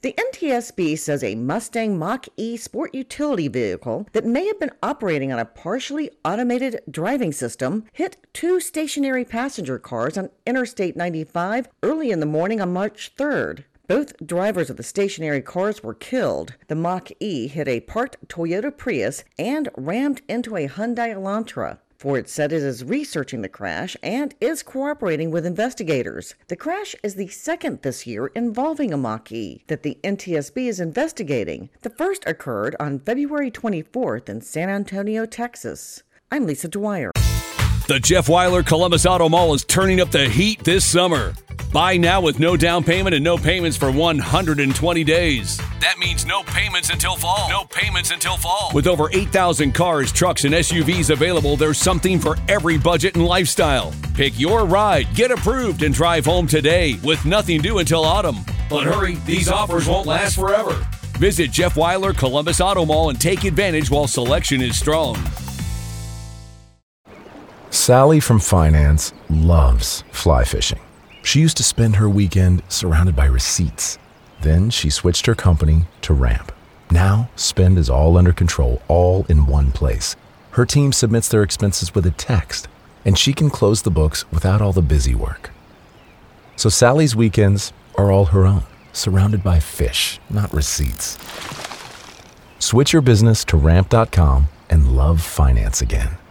The NTSB says a Mustang Mach-E sport utility vehicle that may have been operating on a partially automated driving system hit two stationary passenger cars on Interstate 95 early in the morning on March 3rd. Both drivers of the stationary cars were killed. The Mach-E hit a parked Toyota Prius and rammed into a Hyundai Elantra. Ford said it is researching the crash and is cooperating with investigators. The crash is the second this year involving a Mach-E that the NTSB is investigating. The first occurred on February 24th in San Antonio, Texas. I'm Lisa Dwyer. The Jeff Weiler Columbus Auto Mall is turning up the heat this summer. Buy now with no down payment and no payments for 120 days. That means no payments until fall. No payments until fall. With over 8,000 cars, trucks, and SUVs available, there's something for every budget and lifestyle. Pick your ride, get approved, and drive home today with nothing due until autumn. But hurry, these offers won't last forever. Visit Jeff Weiler Columbus Auto Mall and take advantage while selection is strong. Sally from finance loves fly fishing. She used to spend her weekend surrounded by receipts. Then she switched her company to Ramp. Now, spend is all under control, all in one place. Her team submits their expenses with a text, and she can close the books without all the busy work. So Sally's weekends are all her own, surrounded by fish, not receipts. Switch your business to Ramp.com and love finance again.